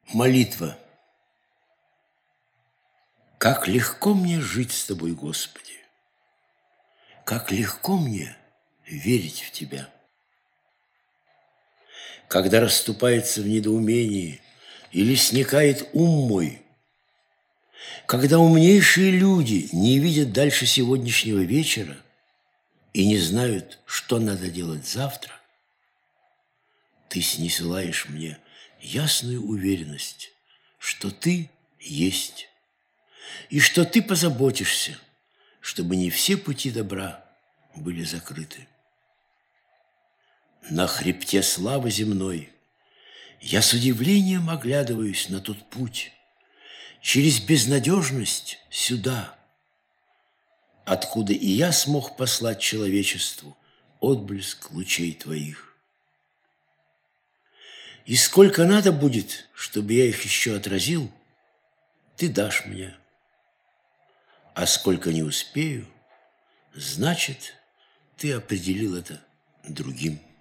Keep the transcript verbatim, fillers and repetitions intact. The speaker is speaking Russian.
Молитва. Как легко мне жить с Тобой, Господи! Как легко мне верить в Тебя! Когда расступается в недоумении или сникает ум мой, когда умнейшие люди не видят дальше сегодняшнего вечера и не знают, что надо делать завтра, Ты снисылаешь мне ясную уверенность, что Ты есть, и что Ты позаботишься, чтобы не все пути добра были закрыты. На хребте славы земной я с удивлением оглядываюсь на тот путь, через безнадежность сюда, откуда и я смог послать человечеству отблеск лучей Твоих. И сколько надо будет, чтобы я их еще отразил, Ты дашь мне. А сколько не успею, значит, Ты определил это другим.